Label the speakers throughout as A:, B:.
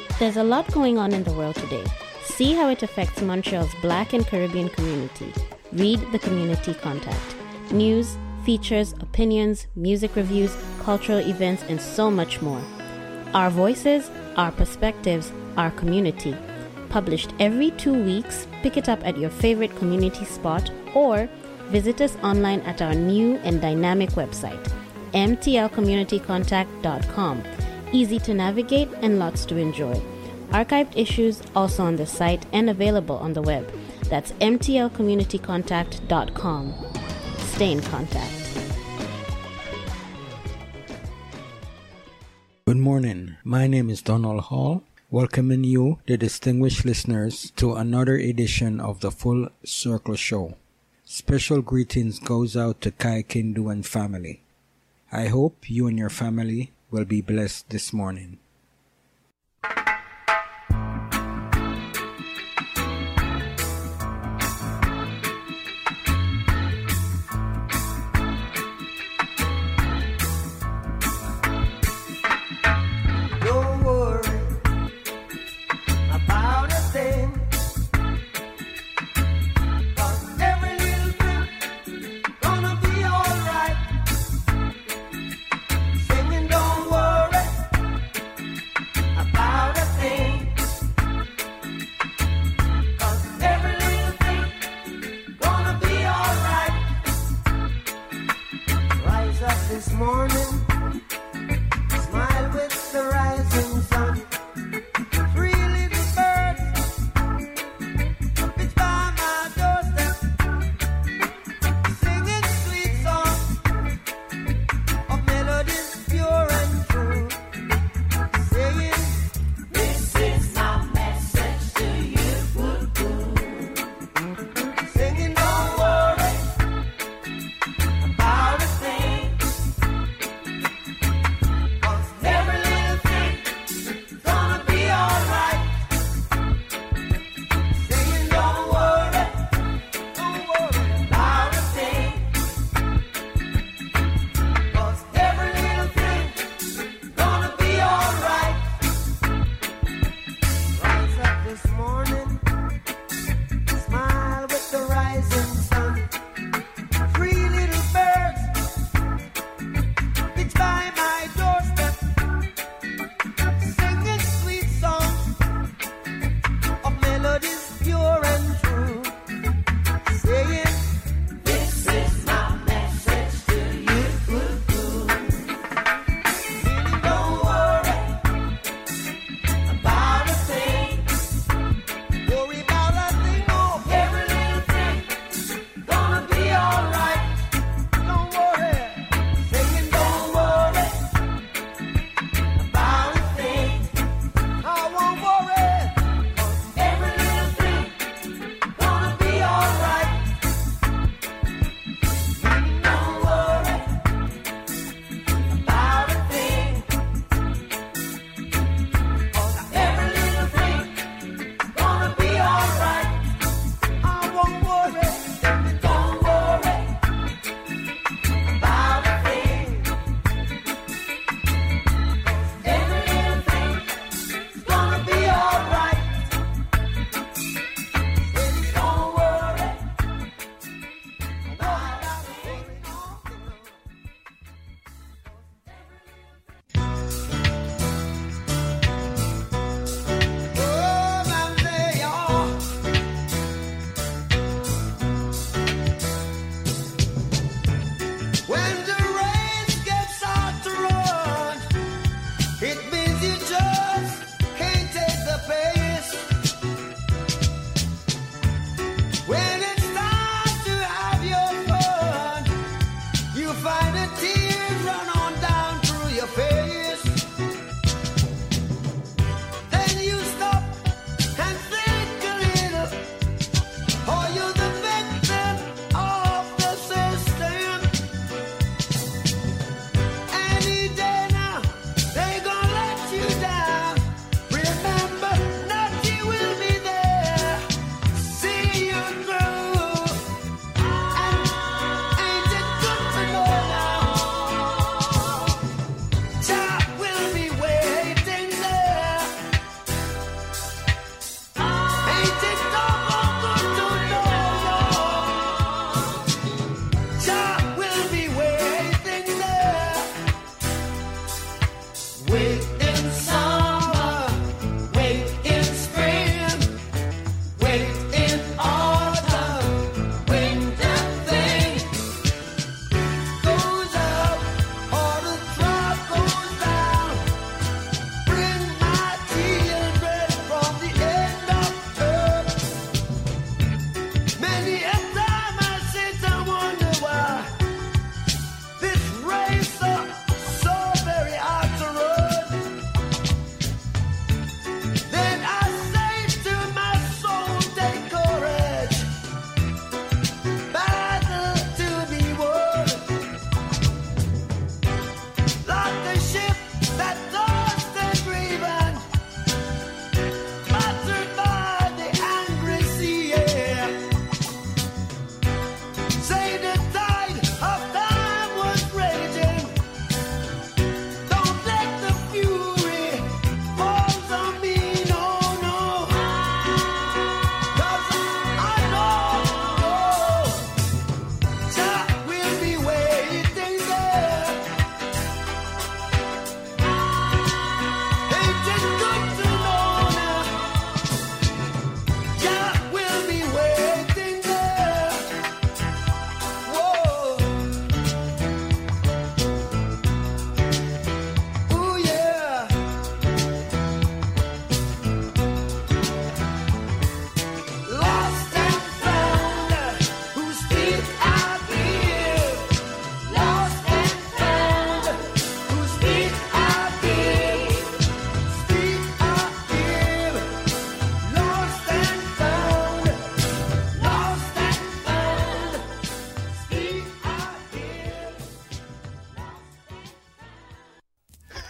A: There's a lot going on in the world today. See how it affects Montreal's Black and Caribbean community. Read the Community Contact. News, features, opinions, music reviews, cultural events, and so much more. Our voices, our perspectives, our community. Published every 2 weeks, pick it up at your favorite community spot or visit us online at our new and dynamic website, mtlcommunitycontact.com. Easy to navigate and lots to enjoy. Archived issues also on the site and available on the web. That's mtlcommunitycontact.com. Stay in contact.
B: Good morning. My name is Donald Hall, welcoming you, the distinguished listeners, to another edition of the Full Circle Show. Special greetings goes out to Kai Kindu and family. I hope you and your family will be blessed this morning.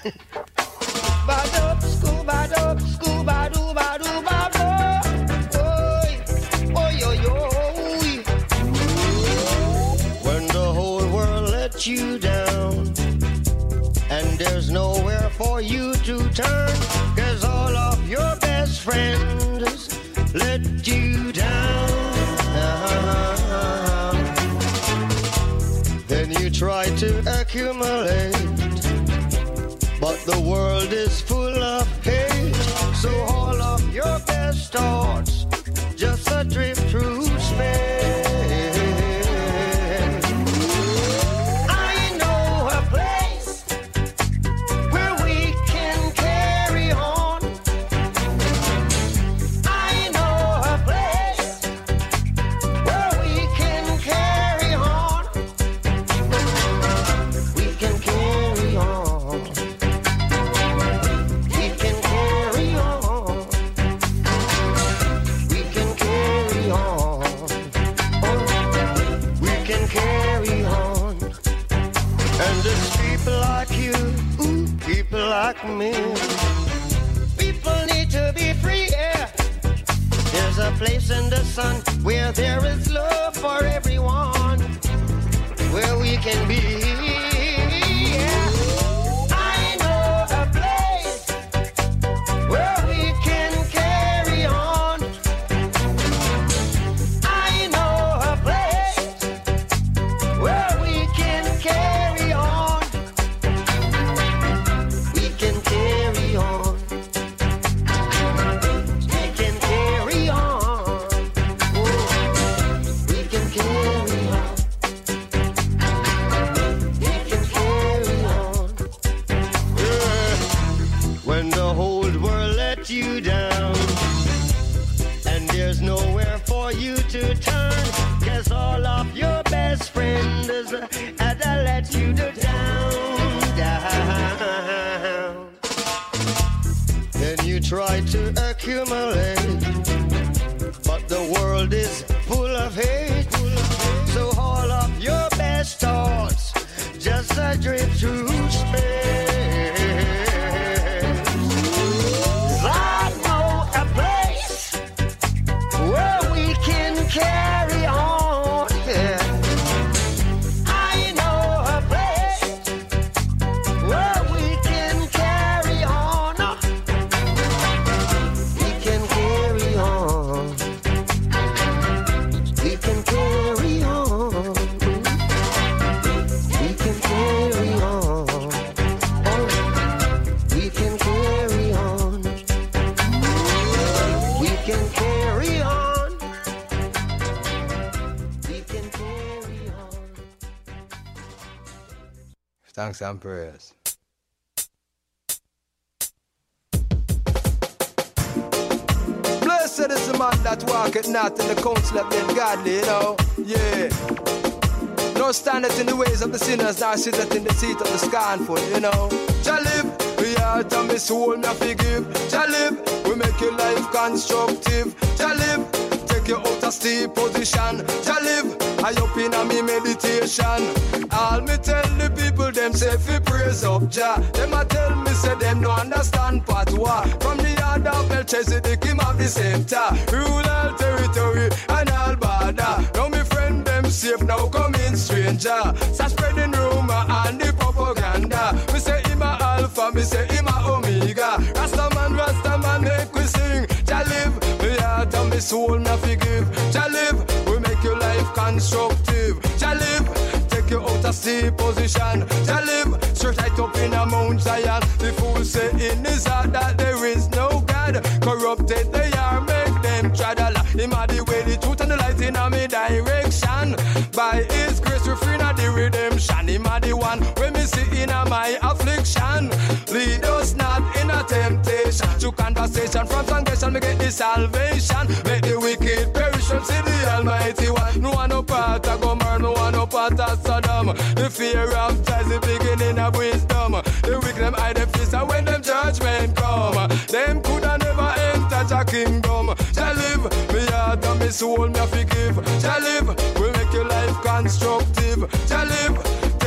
C: Ba-dub, scuba-dub, scuba-doo-ba-doo-ba-doo. When the whole world lets you down and there's nowhere for you to turn, 'cause all of your best friends let you down. Then you try to accumulate, but the world is full of hate. So all of your best thoughts just adrift through space. I know a place where we can carry on. I know a place where we can carry on. We can carry on. We can carry on. We can carry on. We can carry on. And it's people like you, people like me. People need to be free, yeah. There's a place in the sun where there is love for everyone, where we can be. Yeah. I know a place where we can carry on. I know a place where we can carry on. We can carry on. We can carry on. Oh, we can carry on. We can carry on. Yeah. When the whole world let you down and there's nowhere for you to turn, 'cause all of your best friends had to let you down. Then you try to accumulate, but the world is full of hate. So all of your best thoughts just adrift through space. I know a place where we can carry on. Yeah. I know a place where we can carry on. We can carry on. We can carry on. We can carry on. Oh, we can carry on. We can carry on. We can carry on.
D: Thanks and prayers. Blessed is the man that walketh not in the counsel of the ungodly, you know. Yeah. Nor standeth in the ways of the sinners, nor sitteth in the seat of the scornful, you know. Jah live, we heart and my soul me forgive. Jah live, we make your life constructive. Jah live, take you out of steep position. Jah live, I up in a me meditation. All me tell the people, them say fi praise up Jah. Them a tell me say them no understand patois. From the yard of Melchizedek, him have the scepter. Rule all territory and all border. Now me friend them safe, now come in stranger. So spreading rumor and the propaganda. Me say him a alpha, me say him a omega. Rastaman make we sing. Jah live, me heart and me soul me forgive. Jah live, we make your life constructive. Jah live, take you out of steep position. Jah live, straight right up in a Mount Zion. The fool say in his heart that there is no God. Corrupted they are, make them traddle. Him a the way, the truth and the light in a me direction. By his grace we free na the redemption. Him a the one when me see in a my affliction. Lead us not in a temptation. To conversation from transgression me get the salvation. Make the wicked perish and see the Almighty One. No one no part of Gomorrah, no one no part of Sodom. The fear of Jah is the beginning of wisdom. The wicked them hide them face and when them judgment come, them coulda never enter Jah kingdom. Jah live, me heart and me soul me forgive. Jah live, we make your life constructive. Jah live, take you out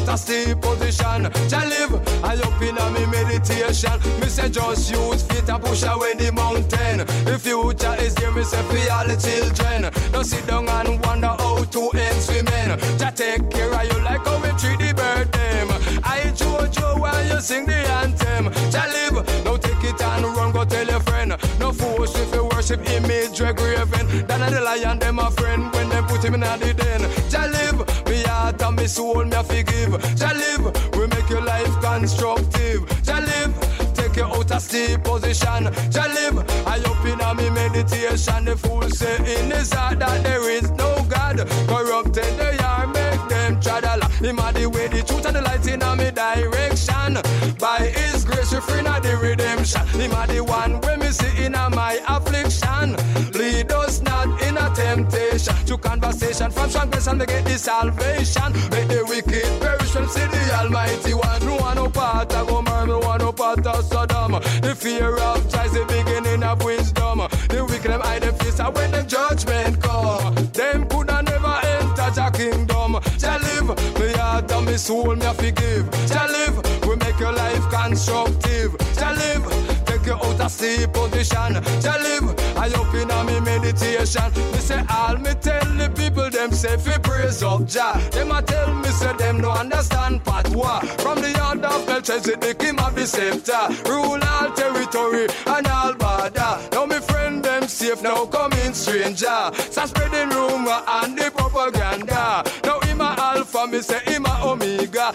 D: out of sleep position. Jah live, I up in a me meditation. Me say just use feet to push away the mountain. The future is here, me say for all the children. Don't sit down and wonder how to end swimming. Jah take care of you like how we treat the bird them. I Jojo while you sing the anthem. Jah live, now take it and run, go tell your friend. No force if you worship image graven. Than the lion them a friend when them put him in the den. Jah live, me heart and me soul me a forgive. Jah live, we make your life constructive. Jah live, take you out of sleep position. Jah live, I up in a me meditation. The fool say in his heart that there is no God. Corrupted they are, make them traddle. Him a the way, the truth and the light in a me direction. By his grace we free na the redemption. Him a the one when me see in a my affliction. Lead us not in a temptation. To conversation from strong place and me get the salvation. Make the wicked perish when see the Almighty One. No one no part of Gomer, no one no part of Sodom. The fear of Jah is the beginning of wisdom. The wicked them hide them face and when them judgment come, them coulda never enter Jah kingdom. Jah live, me heart and me soul me a forgive. Jah live, we make your life constructive. Jah live, take you out of sleep position. Jah live, I up in a me meditation. Me say all me tell the people them say fi praise up Jah. Them a tell me say them no understand patois. From the yard of Melchizedek him have the scepter. Rule all territory and all border. Now me friend them safe, now coming stranger. So spreading rumor and the propaganda. Now him a alpha, me say him a omega.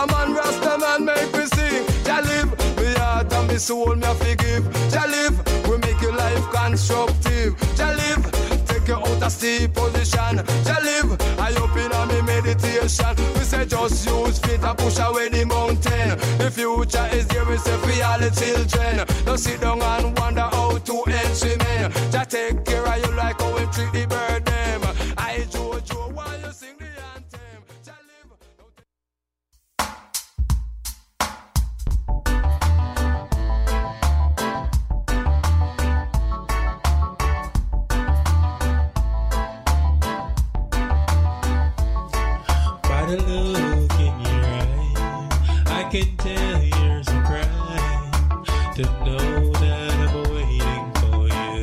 D: Rastaman make me sing. Jah live, me heart and me soul me a forgive. Jah live, we make your life constructive. Jah live, take you out of sleep position. Jah live, I up in a me meditation. We say just use feet and push away the mountain. The future is here, we say for all the children. Don't sit down and wonder how to end swimming. Jah take care of you like how we treat the bird them. I Jojo while you sing the anthem. Jah live.
E: By the look in your eye, I can tell you're surprised to know that I'm waiting for you.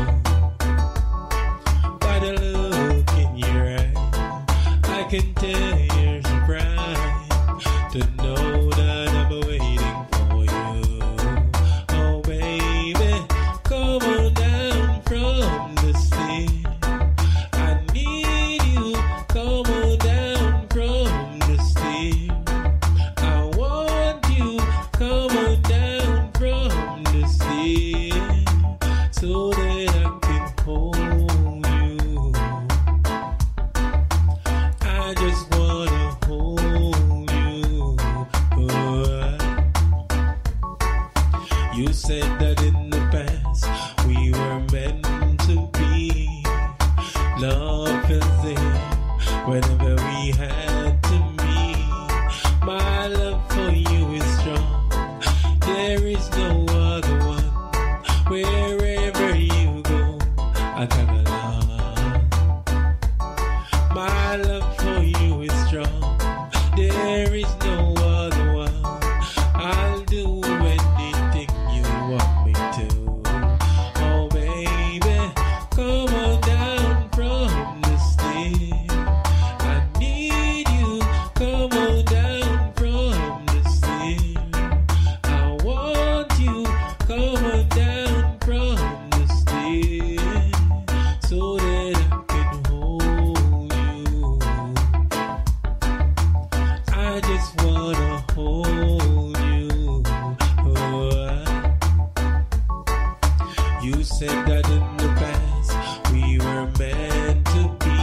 E: By the look in your eye, I can tell you're surprised to know that I'm waiting for you. Oh baby, come on down from the sea. I need you, come on down from the sea. I want you, come on down from the sea, so that I can hold you. I just wanna hold you. You said that in the past we were meant to be. Love is there whenever we had to meet. My love for you is strong. There is no other one. Wherever you go, I come along. My love for you is strong. There is no other one. I'll do anything you want me to. Oh baby, come on down from the sea. I need you, come on down from the sea. I want you, come on down from the sea, so that I can hold you. I just wanna hold you. You said that in the past we were meant to be.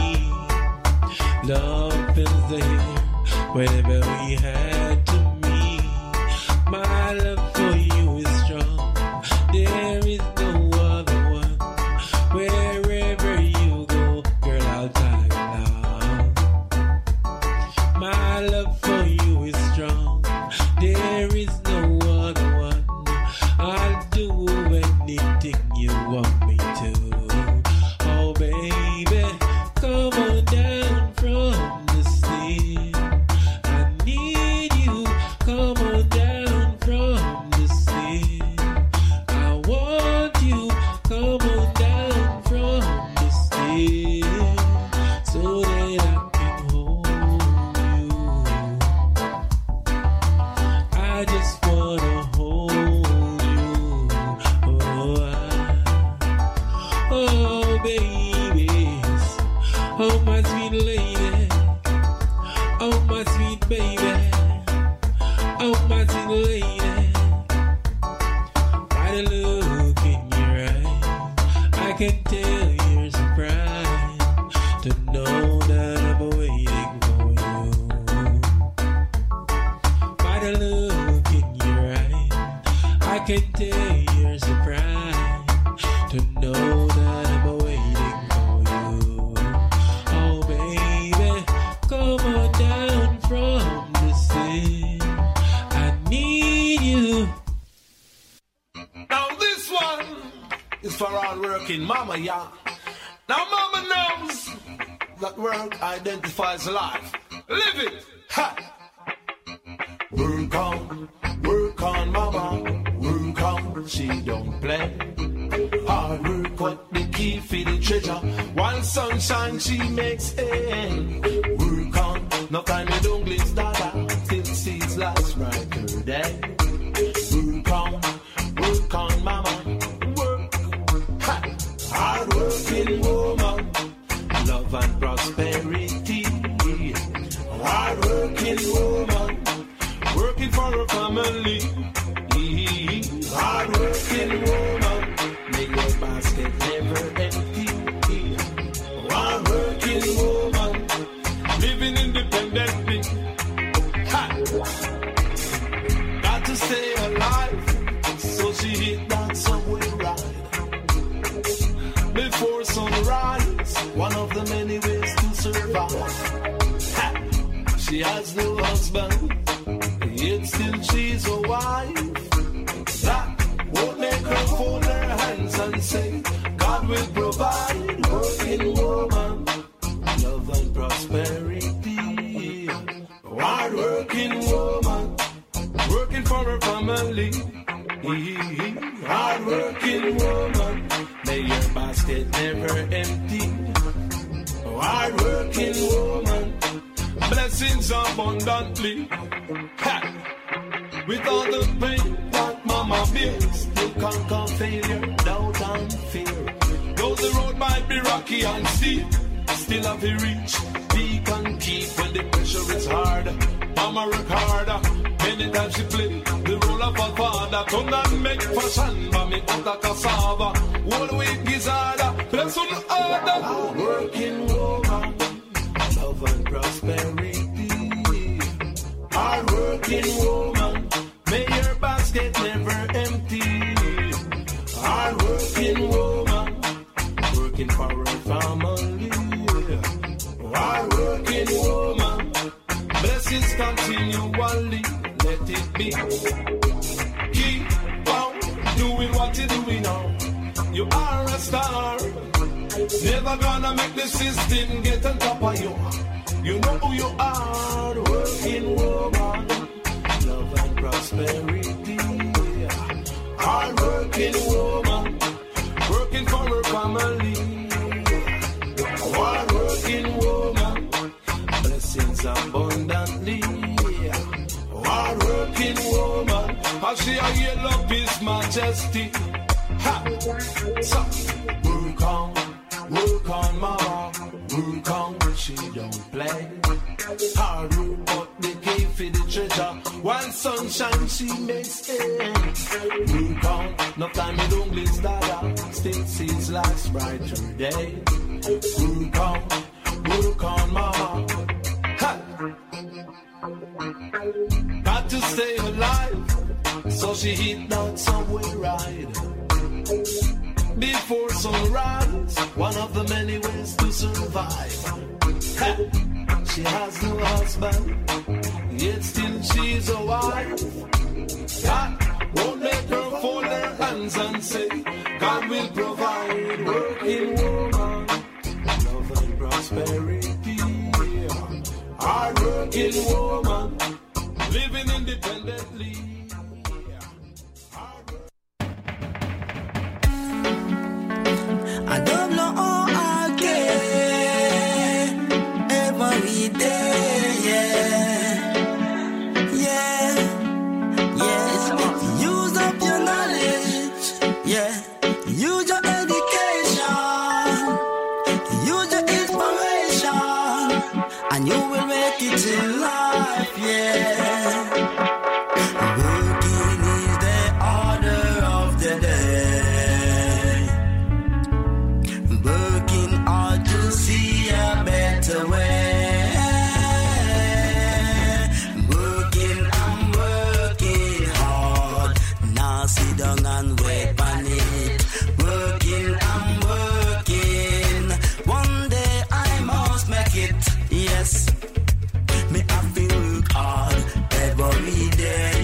E: Love is there whenever we had to meet. My love for you is strong. There is no other one. Wherever you go, girl, I'll tag along. My love for you is strong. There is no other one. I'll do anything you want me to. Oh baby, come on down from the sea. I need I just wanna hold you. Oh, babies. Oh, my sweet lady. Oh, my sweet baby. Oh, my sweet lady. By the look in your eyes, I can tell you're surprised to know that I'm waiting for you. By the look in your eyes, I can tell you're surprised to know that I'm waiting for you. Oh, baby, come on down from the sea. I need you.
F: Now this one is for all working mama, yeah. Now mama knows that work identifies life. Live it. Ha! Work on mama. Work on, she don't play. Hard work, what the key for the treasure. While sunshine she makes hay. Work on, no time you don't glitz dada. Till seeds last brighter day. Work on mama. Work. Ha! Hard working woman. Love and prosperity. Hard working woman. Working for her family. Hard working woman. Make your basket never empty. Hard working woman. Living independently. Ha! Got to stay alive. So she hit that subway ride. Before sunrise, one of the many ways to survive. Ha! She has no husband, yet still she's a wife. That won't make her fold her hands and say, God will provide. Working woman, love and prosperity. Hard working woman, working for her family. Hard working woman, may your basket never empty. Hard working woman, blessings abundantly. Ha! With all the pain that mama bears, you conquer failure, doubt and fear. Though the road might be rocky and steep, still have to reach peak and keep. When the pressure is hard, mama work harder. Many times she play the role of a father. Come and make fashion, mommy out of cassava. One week is harder, bless on the other. Hard working woman, love and prosperity. Hard working woman, may your basket never empty. Hard working woman, working for her family. Hard working woman, blessings continually. Let it be. Keep on doing what you're doing now. You are a star. Never gonna make the system get on top of you. You know who you are. Working woman, love and prosperity. Hard working woman, working for her family. Hard working woman, blessings abundantly. Hard working woman, how she a yellow His Majesty. Ha! So, work on mama, work on, she don't play. Hard work, but the key for the treasure. While sunshine she makes hay. Work on, no time you don't glitz dada. Still sees life's brighter day. Work on mama. Ha! Got to stay alive, so she hit that subway ride. Before sunrise, one of the many ways to survive. Ha! She has no husband, yet still she's a wife. That won't make her fold her hands and say, God will provide. Working woman, love and prosperity. Hard working woman, living independently.
G: I don't know how I get every day, yeah. Yeah, use your education, use your inspiration, and you will make it in life, yeah. Working is the order of the day. Working hard to see a better way. Working, I'm working hard. Now sit down and wait on it. Working, I'm working. One day I must make it. Yes, me have to work hard every day.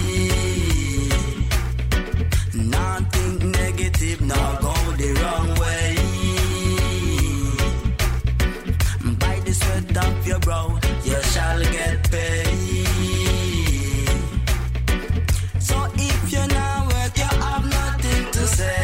G: Not think negative, not go the wrong way. By the sweat of your brow, you shall get paid. So if you not work, you have nothing to say.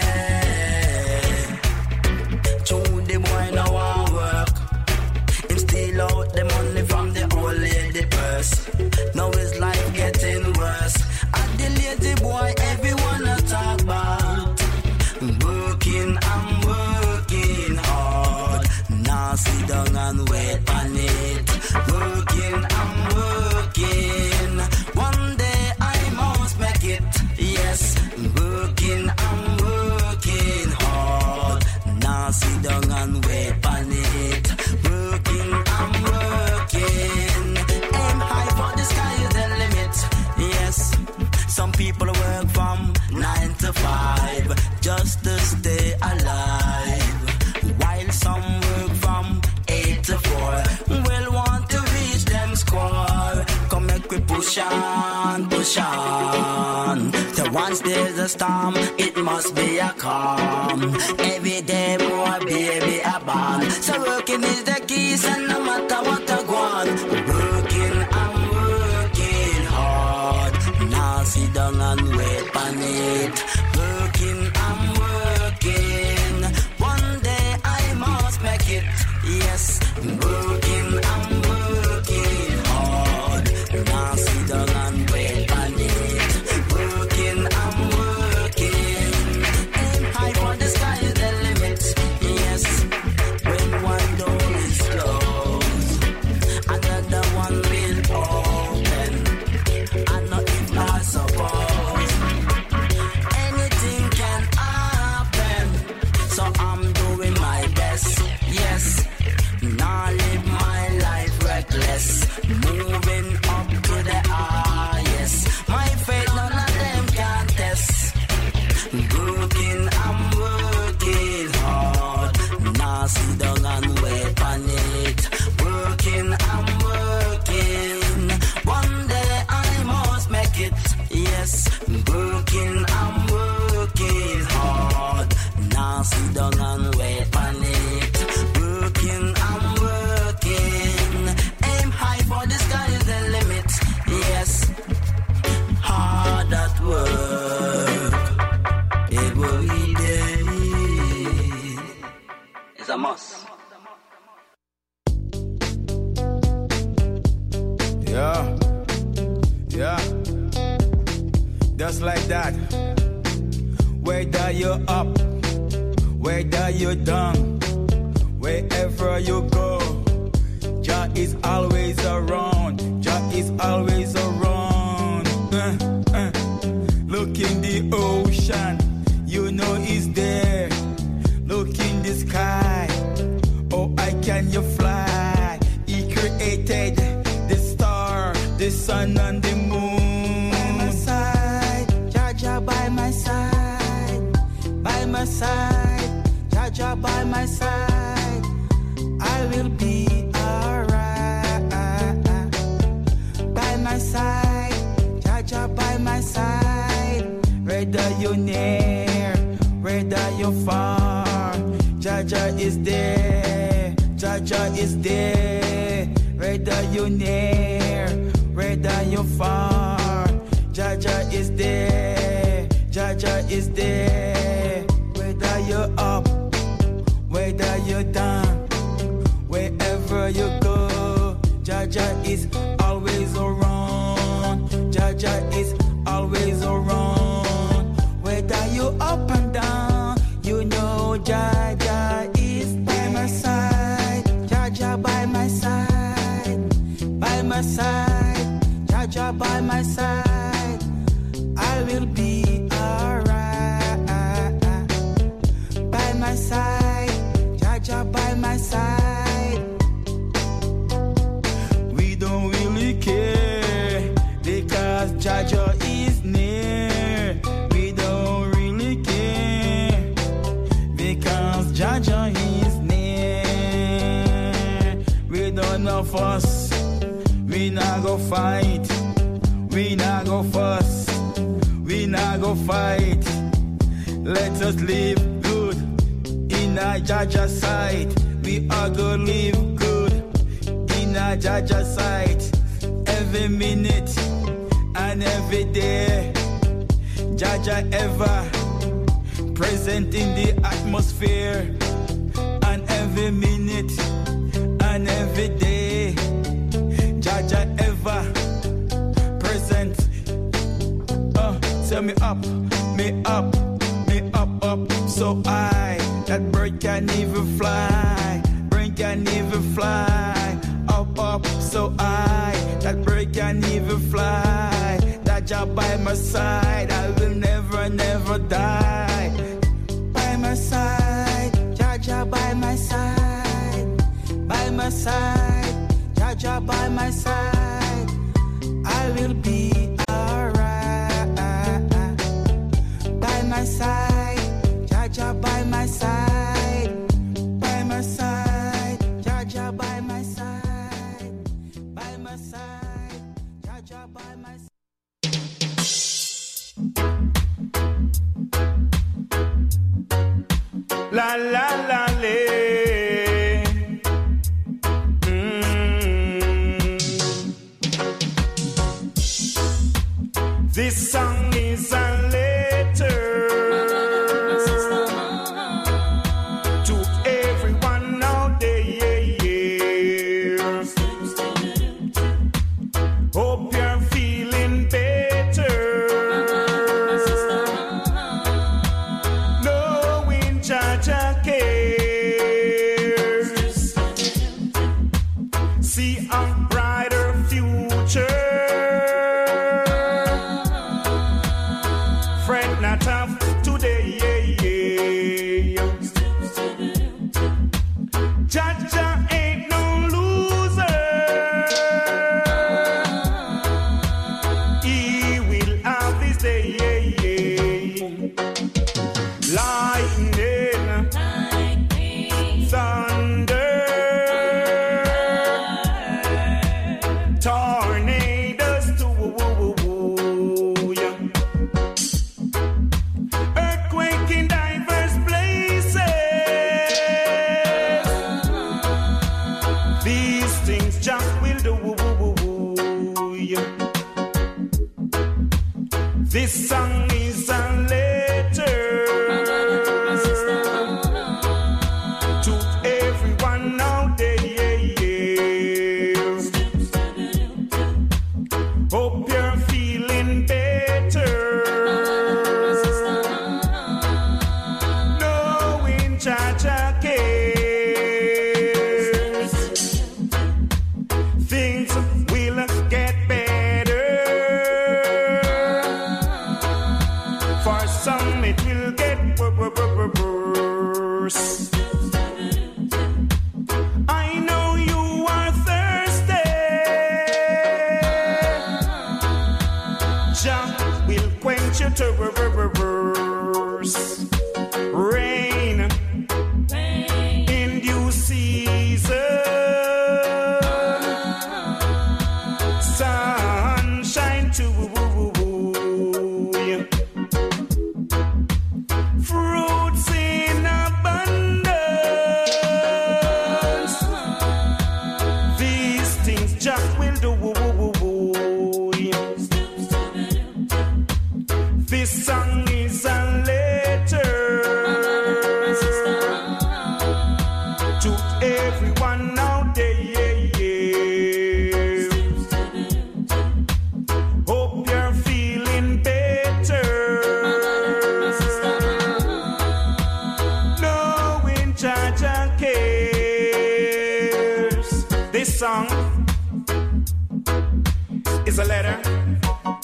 G: True, the boy now want work. Him steal out the money from the old lady purse. Now his life getting worse. And the lazy boy, everyone a talk about. Working, I'm working hard. Now sit down and wait on it. Working, I'm working. One day I must make it. Yes, working, I'm working hard. Now sit down and wait on it. Working, I'm working. Aim high for the sky is the limit. Yes, some people work from 9 to 5 just to stay alive, while some work from 8 to 4. Well, want to reach them score. Come make we push on, push on. So once there's a storm, it must be a calm. Every day more baby a born. So working is the key, so no matter what I want. Working, I'm working hard. Now sit down and wait on it. Working, I'm working. One day I must make it. Yes, working, I'm working hard. Now sit down and wait on it. Working, I'm working. Aim high for the sky is the limit. Yes, when one door is closed, another one will open. And not if not suppose anything can happen. So I'm doing my best. Yes, now live my life reckless. Moving up to the highest. My faith none of them can test. Working, I'm working hard. Now sit down and wait on it. Working, I'm working. One day I must make it. Yes, working, I'm working hard. Now sit down and wait on it. Working, I'm working. Aim high for the sky is the limit. Yes, hard at work every day. It's a must.
H: Yeah, yeah, just like that. Whether you're up, whether you're down, wherever you go, Jah is always around. Jah is always around. Look in the ocean, you know He's there. Look in the sky, oh, I can you fly? He created the star, the sun and the moon. By my side, Jah Jah by my side. By my side, Jah Jah by my side. I will be alright. By my side, Jah Jah by my side. Whether you're near, whether you're far, Jah Jah is there. Jah Jah is there. Whether you're near, whether you're far, Jah Jah is there. Jah Jah is there. Whether you're up, whether you're down, wherever you go, Jah Jah is always around. Jah Jah is always around. Whether you my side, I will be alright. By my side, Jaja by my side. We don't really care because Jaja is near. We don't really care because Jaja is near. We don't know fuss. We not go fight, we not go fuss, we not go fight. Let us live good in a Jaja sight. We are gonna live good in a Jaja sight. Every minute and every day, Jaja ever present in the atmosphere. And every minute and every day, Jaja ever present. Tell me up, me up, me up, up. So I, that bird can even fly, bird can even fly. Up, up, so I, that bird can even fly. Jaja by my side, I will never, never die. By my side, Jaja by my side, by my side. Jaja by my side, I will be alright. By my side, Jaja by my side, by my side, Jaja by my side, by my side, Jaja by my side.
F: La la la la. This song is a letter to everyone out there. Hope you're feeling better, knowing Jaja cares. See a brighter future. Not tough today. Jaja ain't no loser. He will have his day. Lightning, thunder, tornadoes too. This song is a letter to everyone out there. Hope you're feeling better, knowing Jaja cares. Things will get better. For some it will get worse. I know you are thirsty. Jah will quench your thirst. Rain in due season. Sunshine too. Fruits in abundance. These things Jah will do. This song is a letter to everyone out there. Hope you're feeling better, knowing Jaja cares. This song is a letter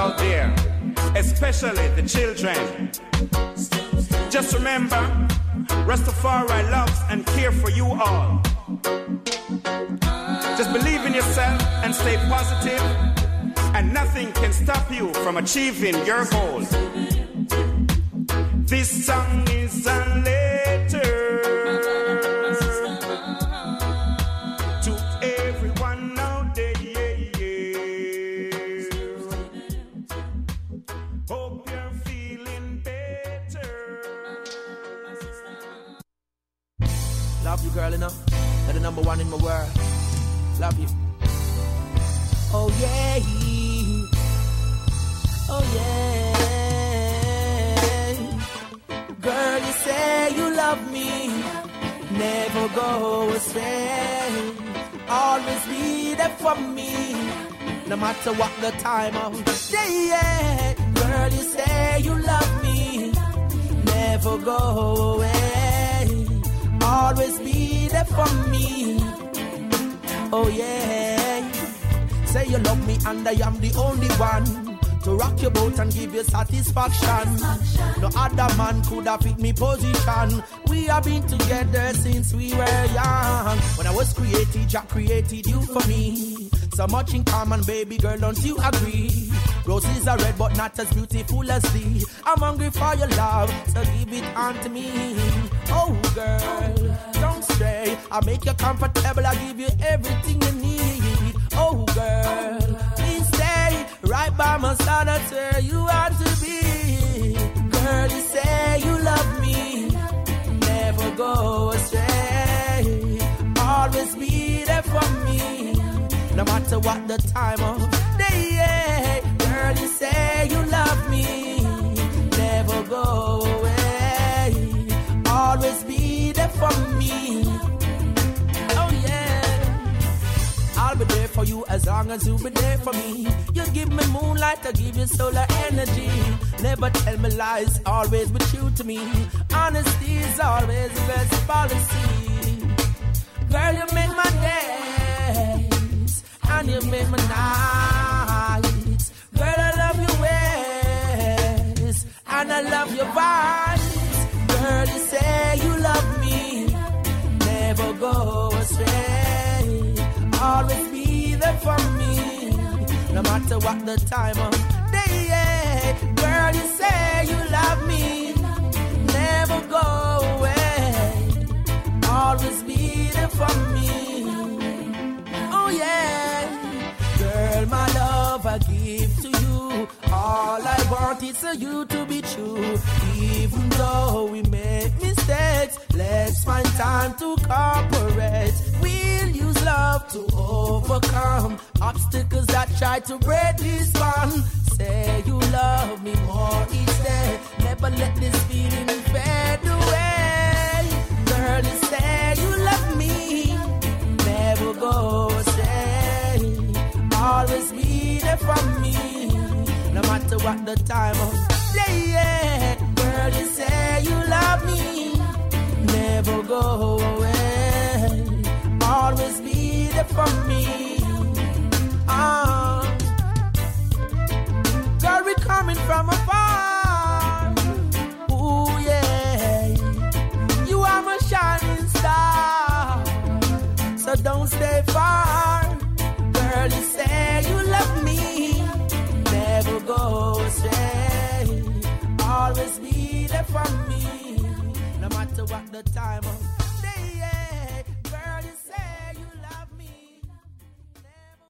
I: out there, especially the children. Just remember, Rastafari loves and care for you all. Just believe in yourself and stay positive, and nothing can stop you from achieving your goals. This song is a letter to everyone out there. Hope you're feeling better.
H: Love you, girl, enough. You're the number one in my world. Love you. Oh yeah. Oh yeah. Girl, you say you love me. Never go astray. Always be there for me. No matter what the time of day. Yeah. Girl, you say you love me. Never go away. Always be there for me. Oh yeah. Say you love me and I am the only one to rock your boat and give you satisfaction. No other man could have fit me position. We have been together since we were young. When I was created, Jah created you for me. So much in common, baby girl, don't you agree? Roses are red but not as beautiful as thee. I'm hungry for your love, so give it unto me. Oh girl, don't stray. I'll make you comfortable, I'll give you everything you need. Oh girl, please stay right by my side, that's where you want to be. Girl, you say you love me, never go astray. Always be there for me, no matter what the time of day. Yeah. Girl, you say you love me, never go away. Always be there for me. Oh yeah. I'll be there for you as long as you be there for me. You give me moonlight, I give you solar energy. Never tell me lies, always be true to me. Honesty is always the best policy. Girl, you make my days, and you make my nights. Girl, I love your ways, and I love your vibes. Girl, you say you love me, never go astray. Always be there for me, no matter what the time of day. Yeah. Girl, you say you love me, never go away. Always be there for me. Oh yeah. Girl, my love I give to you. All I want is for you to be true. Even though we make mistakes, let's find time to cooperate. We'll use love to overcome obstacles that try to break this bond. Say you love me more each day. Never let this feeling fade away. Girl, you say you love me, never go astray. Always be there for me, no matter what the time of day. Yeah. Girl, you say you love me, never go away. Always be there for me. Girl, we coming from afar. Ooh yeah, you are my shining star, so don't stay far. Girl, you say you love me, never go astray. Always be there for me, no matter what the time of day. Yeah. Girl, you say you love me, never.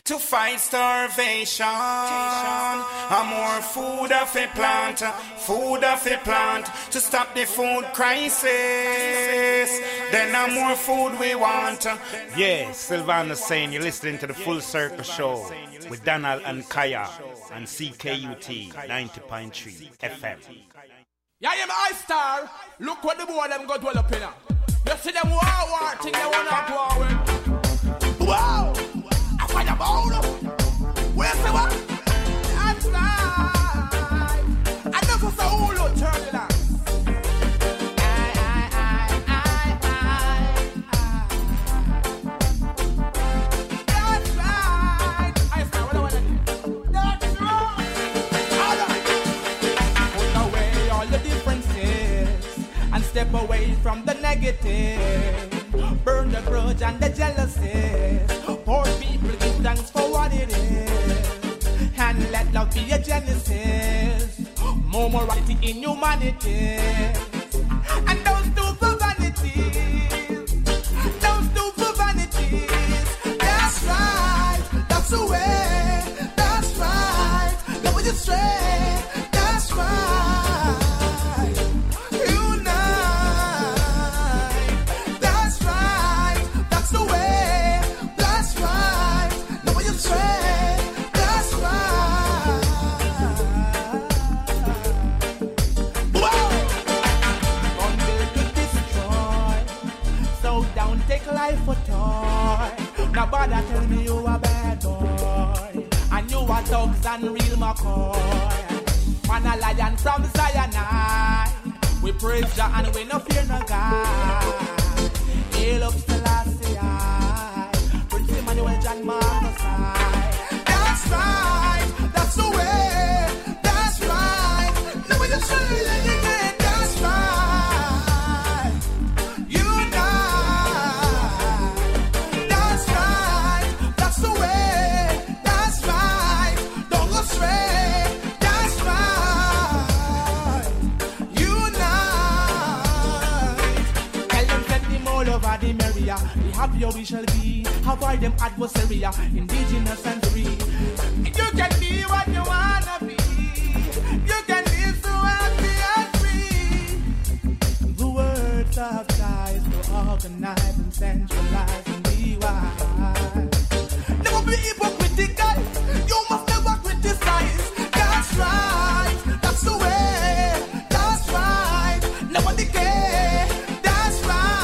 I: To fight starvation, a more food of a plant, to stop the food crisis. Then a more food we want. Yeah, Sylvana saying you're listening to the Full Circle Show with Donald and Kaya and CKUT 90.3 FM.
J: Yeah, I'm I-Star. Look what the boy them got well up in her. You see them war thing they wanna go with. Wow! Find a bowl. Where's the one? That's right. I never saw who look turn it on. That's right. I start what I want to do. That's right. All right. Put away all the differences and step away from the negative. Burn the grudge and the jealousy. Poor people give thanks for what it is, and let love be a genesis. More morality in humanity, and don't do for vanities. Don't do for vanities. That's right, that's the way. That's right, never just stray. That's right, unite. That's right, that's the way. Life for toy. Now bother tell me you a bad boy, and you a thugs and real McCoy. Man a lion from Zion. We praise Jah and we no fear no God. Hail up Selassie, Prince Emmanuel John Marcus. That's right, that's the way. That's right. Never just say it. That's right. We happy we shall be. Avoid them adversary, indigenous and free. You can be what you wanna be. You can live so happy and free. The words of ties to organize and centralize and be wise. Never be hypocritical. You must never criticize. That's right. That's the way. That's right. Never decay. That's right.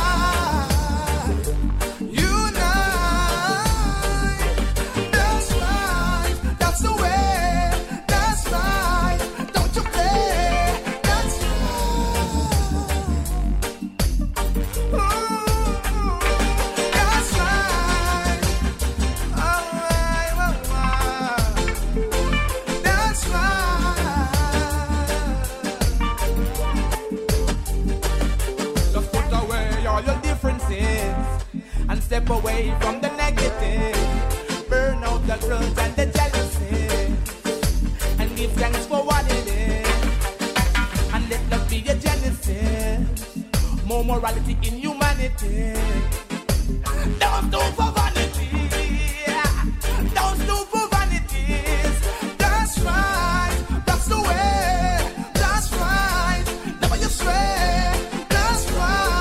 J: And step away from the negative. Burn out the grudge and the jealousy, and give thanks for what it is, and let love be a genesis. More morality in humanity. Don't do for vanity. Don't do for vanities. That's right. That's the way. That's right. Never you stray. That's right.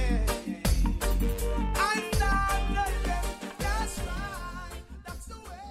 J: That's the way.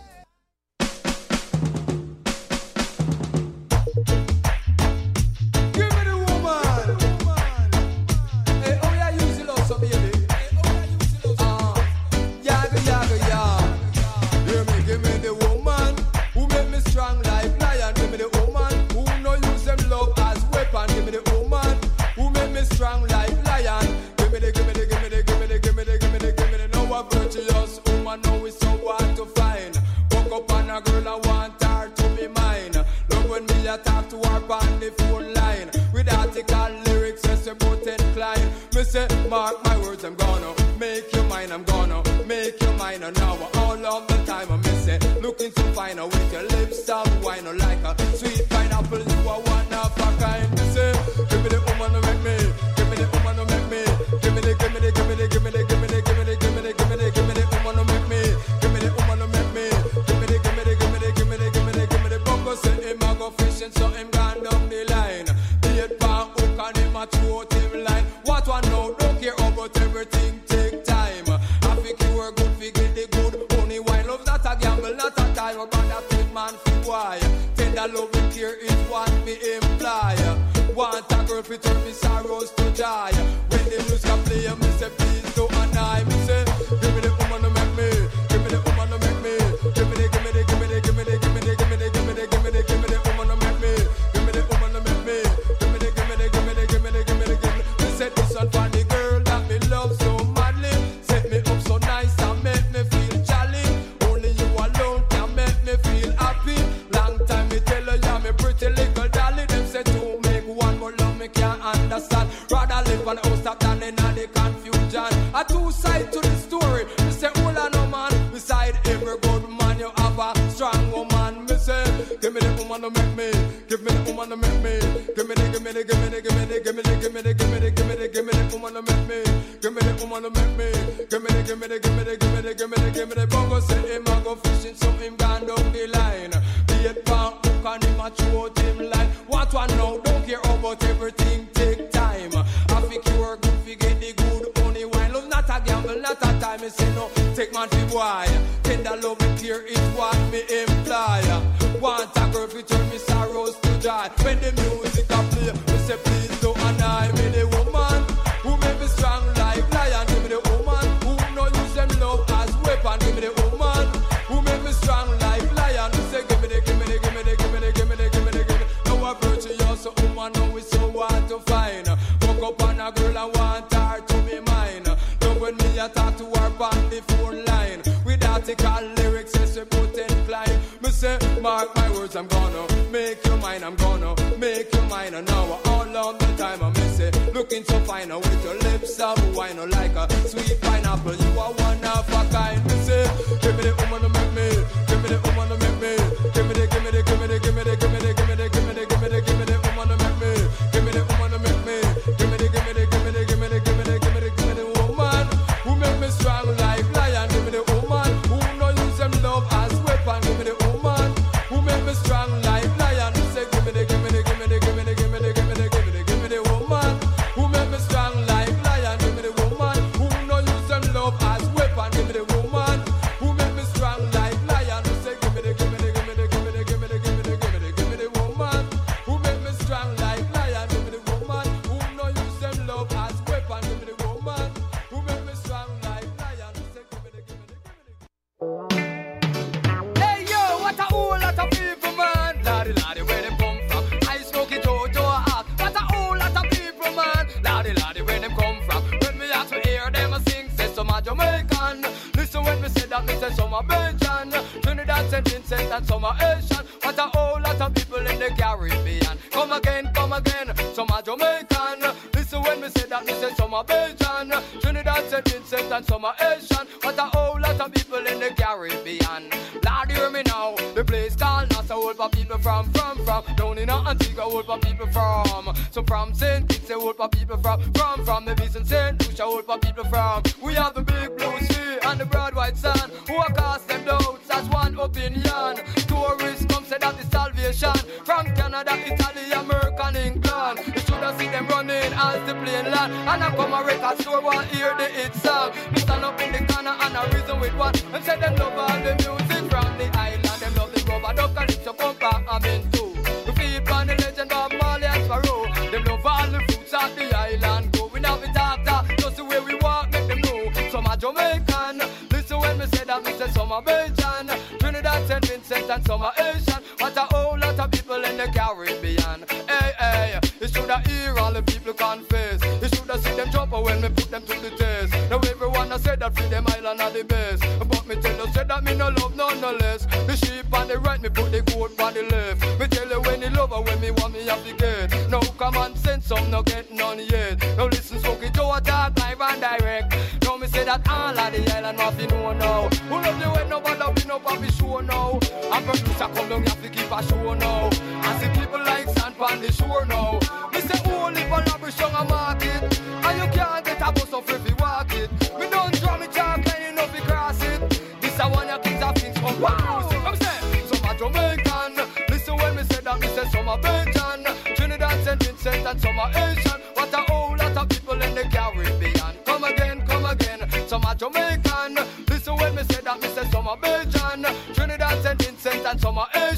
D: take man for why. Tender love and care is what me imply. Want a girl to turn me sorrows to joy. When the music play, me say please don't annoy me. Say, give me the woman to make me. Give me the woman to make me. Give me the, give me the, give me the, give me the, give me the, give me the, give me the, give me the, give me the woman to make me. Give me the woman to make me. Give me the, give me the, give me the, give me the, give me the, give me the. Me say this one for the girl that me love so madly. Set me up so nice and make me feel jolly. Only you alone can make me feel happy. Long time me tell her you're me pretty little dolly. Them say to make one more love me can't understand. Rather live on the house stop than in the confusion. A two side to the story. Me say hold on no man. Beside every good man you have a strong woman. Me say give me the woman to make me. Give me the woman to make me. Give me the, give me the, give me the, give me the, give me the, give me the, give me the, give me the, give me the woman to make me. Give me the woman to make me. Give me the, give me the, give me the, give me the, give me the, give me the. Bongo say him a go fishing, so him gone down the line. Be it pound hook and him a throw out him line. What one now? Don't care about everything. Take time. I think you are good. Get the good only wine. Love not a gamble, not a time. Me say no. Take man for boy. Tender love and care is what me imply. Want a girl to turn me sorrows to joy. When the music a play, me say please don't annoy me. The woman who make me strong like lion. Give me the woman who no use them love as weapon. Give me the woman who make me strong like lion. Me say give me the, give me the, give me the, give me the, give me the, give me the, give me the. No a virtuous woman, no it's so hard to find. Woke up on a girl and want her to be mine. Love when me a talk to her on the phone line. With article lyrics, yes, we put in line. Me say, mark my words, I'm gonna make you mine. I'm gonna make you mine. And now all of the time I miss it. Looking so fine with your lips of wine, like a sweet pineapple. You are one of a kind. Me say, give me the woman to make me. Give me the woman to make me. Give me the, give me the, give me the, give me the, give me the, give me the, give me the, give me the, give me the woman to make me. Give me the woman to make me. Give me the, give me the, give me the, give me the, give me the, give me the, give me the woman who make me strong like lion. Give me the woman who no use them love as weapon. Give me the woman who make me strong like lion. Say give me the, give me the, give me the, give me the, give me the, give me the, give me the, give me the woman who make me strong like lion. Give me the woman who no use them love as weapon. Give me the woman who make me strong like lion. Say give me the, give me the, give me the, give me the, give me the, give me the, give me the, give me the woman who make me strong like lion. Give me the woman who no use them love as weapon. Give me the woman who make me strong like lion. Say give me the, give me the, give me the. Hey yo, what a whole lot of people, man. Lordy, lordy, where them come from? I smoke it out to a heart. What a whole lot of people, man. Lordy, lordy, where them come from? When me ask to hear them a sing, say some a Jamaican. Listen when me say that, me say some a Belgian. Trinidad, St. Vincent, and some a Asian. What a whole lot of people in the Caribbean. Come again, some a Jamaican. Listen when me say that, me say some a Belgian. Trinidad, St. Vincent, and some a Asian. What a whole lot of people in the Caribbean. Lord, hear me now. The place called Nassau, whole for people from. Down in Antigua, whole for people from. So from St. Kitts, whole for people from. The Beach and St. Lucia, whole for people from. We have the big blue sea and the broad white sand. Who are cast them doubts as one opinion. Tourists come say that is salvation. From Canada, Italy, America, England. You should have seen them running as the plane land. And I come a record store while hear the hit song. Me stand up in the corner and I reason with what. Them say them love all the music from the island. Them love the rubber duck and it's a compa I'm into. The feet on the legend of Marley and Sparrow. Them love all the fruits of the island. Going out with after, just the way we walk, make them know. Some are Jamaican. Listen when me say that, me say some are Belgian. Trinidad, St. Vincent and some are Asian. What a whole lot of people in the Caribbean. Hey, hey, you should have hear all the people confess. You should have seen them jump when me put them to the test. Now everyone has said that free them island are the best. But me tell you, said that me no love none no less. The sheep on the right, me put the goat on the left. Me tell you when you love her, when me want me have to get. No common sense, some no get none yet. Now listen, so it to a talk live and direct. Now me say that all of the island must know now. Who love you when nobody love you, no papi show now. And producer come down, you have to keep a show now. And see people like sand on the shore now. Me say only for rubbish on a market. And you can't get a bus off if you walk it. Me don't draw me chalk and you know if you cross it. This a one of things that things come wow. I'm saying, some are Jamaican. Listen when me say that, me say some are Belgian. Trinidad, St. Vincent and some are Asian. What a whole lot of people in the Caribbean. Come again, some are Jamaican. Listen when me say that, me say some are Belgian. Trinidad, St. Vincent and some are Asian.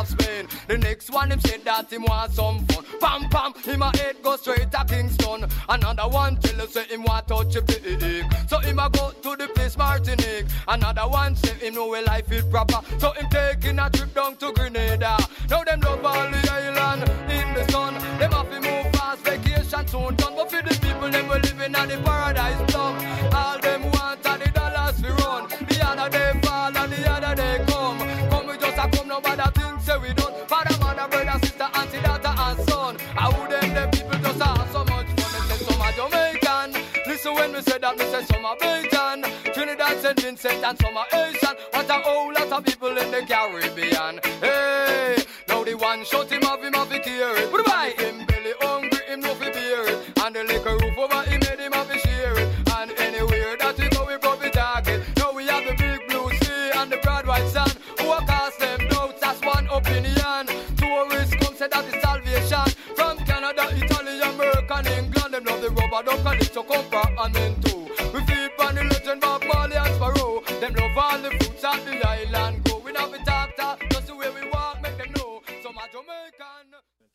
D: Spain. The next one him said that him want some fun. Pam pam, him a head go straight to Kingston. Another one tell us say him want touch a pig. So him a go to the place Martinique. Another one say him know where life is proper. So him taking a trip down to Grenada. Now them love all the island in the sun. Them have to move fast, vacation soon done. But for the people them will living at the paradise slum. All them want are the dollars we run. The other day fall and the other day come. Come we just a come, nobody think say we done. Father, mother, brother, sister, auntie, daughter and son. How them people just have so much fun. They say some are Jamaican. Listen when we say that, we say some are Bajan. Trinidad, St. Vincent and some are Asian. What a whole lot of people in the Caribbean. Hey, now the one shot him off to hear it. Goodbye. Him belly hungry, him no fi bear it. And the liquor roof over him made him have to share it. And anywhere that we go we probably target. Now we have the big blue sea and the broad white sand. Who are cast them doubts, that's one opinion. Tourists come say that is salvation. From Canada, Italy, America, England. Them love the rubber duck and it's a copper and men too. We feed on the legend Bob Marley and Sparrow. Them love all the fruits of the island. Go we have a doctor, just the way we walk, make them know. Some are Jamaican.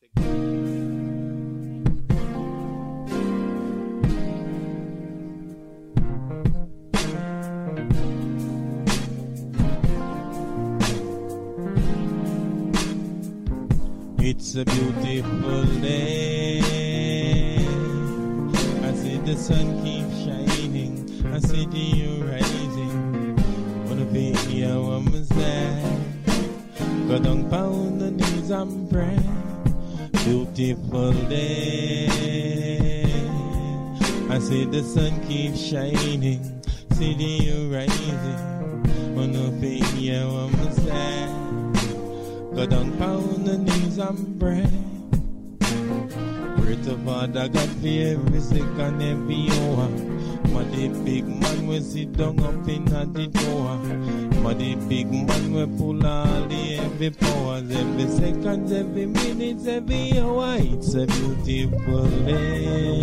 E: It's a beautiful day. I see the sun keep shining. I see the rising. Wanna be here, woman's there. Go down, pound the knees and pray. Beautiful day. I see the sun keep shining. See the rising. Wanna be here, woman's there. Go down, pound the knees and pray. Pray to Father God for every second, every hour. Ma the big man we sit down up in at the door. Ma the big man we pull all the heavy powers. Every second, every minute, every hour. It's a beautiful day.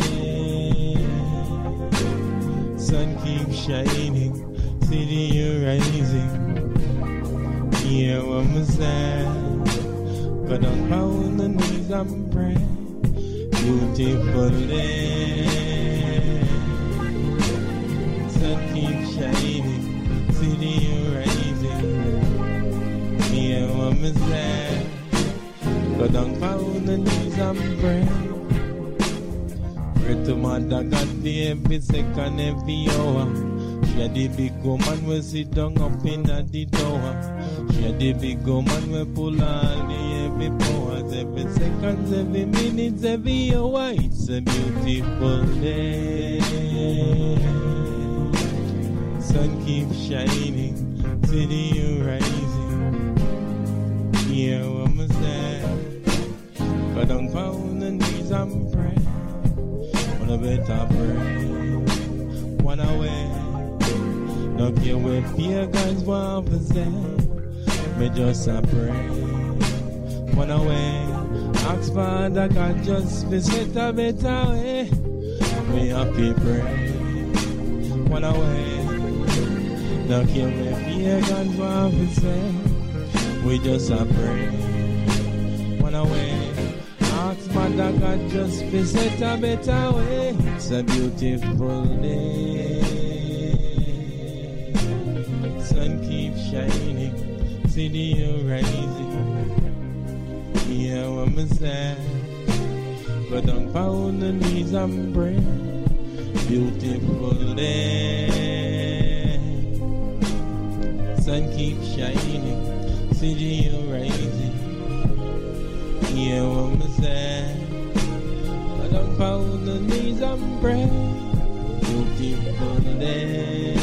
E: Sun keeps shining, see the rising. Here I'm sad. Go down, pound the knees and pray. Beautiful day. Sun keeps shining, see the rising. Here I'm sad. Go down, pound the knees and pray. Pray to Mother God for every second, every hour. She the big woman we sit down up in at the door. She the big woman we pull all the heavy powers. Every second, every minute, every hour. It's a beautiful day. Sun keeps shining, see the rising. Here I'm sad. But don't pound the knees and pray. Wanna better pray. Wanna way. No care where pagans want to say. Me just a pray. One away. Ask Father God just visit a better way. Me happy pray. One away. No care where pagans want to say. We just a pray. One away. Ask Father God just visit a better way. It's a beautiful day. Sun keeps shining, see the rising. Here I'm sad. Go down, pound the knees and pray. Beautiful day. Sun keeps shining, see the rising. Here I'm sad. Go down, pound the knees and pray. Beautiful day.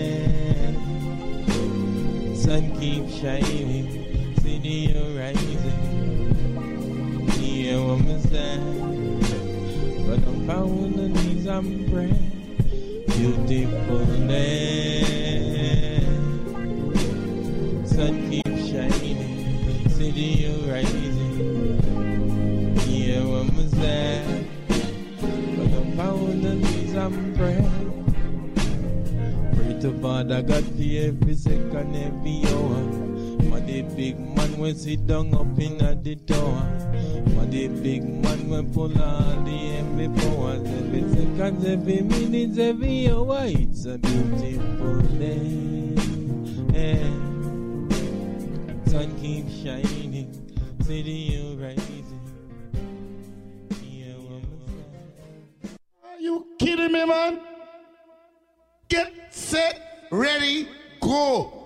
E: Sun keeps shining, see the rising. Here I'm sad, but I'm pound the knees and pray. Beautiful day. Sun keeps shining, see the rising. Here I'm sad, but I'm pound the knees and pray. To Father God for every second, every hour. Ma the big man when sit down up in at the tower. Ma the big man when pull on the heavy powers. Every second, every minute, every hour. It's a beautiful day. Sun keeps shining, city you rising.
K: Are you kidding me, man? Get set, ready, go.